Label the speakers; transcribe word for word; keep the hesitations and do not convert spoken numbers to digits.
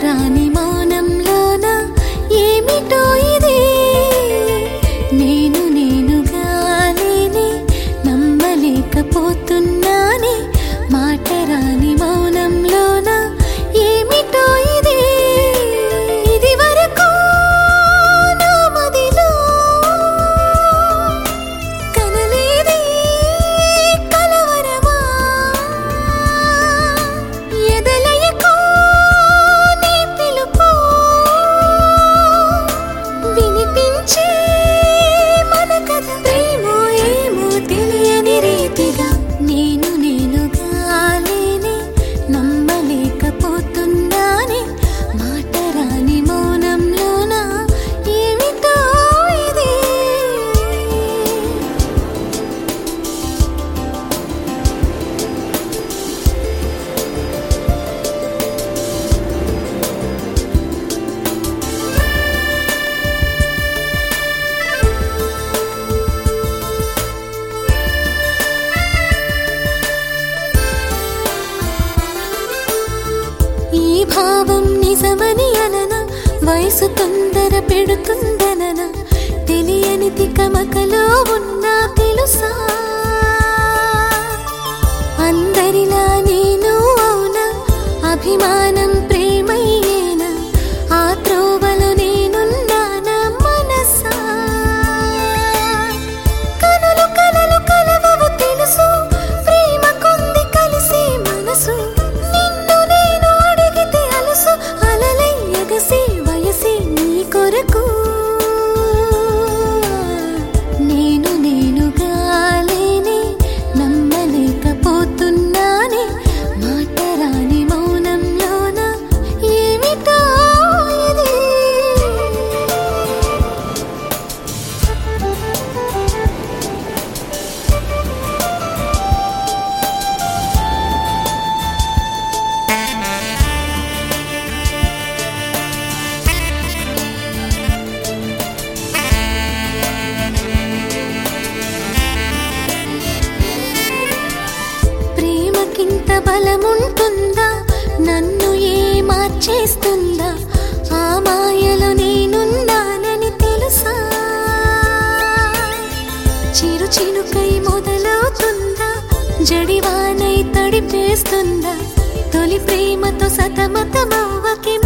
Speaker 1: మాటరాని మౌనంలోన ఏమిటో ఇది నేను నేనుగా లేని నమ్మలేకపోతున్నానే మాటరాని మౌనంలోన ఏమిటో ఇది ఇది వరకు నా మదిలో కనలేది కలవరమా ఎదలయకు నీ పిలుపు వినిపించే మన కథ ప్రేమో ఏమో తెలియని రీతిగా నేను నేనుగా లేని నమ్మలేకపోతున్నానే మాటరాని మౌనంలోన ఏమిటో ఇది ఈ భావం నిజమని అనన వయసు తొందర పెడుతుందనన తెలియని తికమకలో ఉన్నా తెలుసా అందరిలా నేను అవునా అభిమానం ప్రేమయ్యేనా ఆ త్రోవలో నేనున్నానా మనసా కనులు కలలు కలవవు తెలుసు ప్రేమ కొంది కలిసి మనసు నిన్ను నేను అడిగితే అలసు అలలై ఎగసి వయసి నీ కొరకు నేను నేనుగా లేని నమ్మలేకపోతున్నానే మాటరాని మౌనంలోన ఏమిటో ఇది ప్రేమకింత బలముంటుందా నన్ను ఏ మార్చేస్తుందా ఆ మాయలో నేనున్నానని తెలుసా చిరు చినుకై మొదలవుతుందా జడివానై తడిపేస్తుందా తొలి ప్రేమతో సతమతమవ్వకి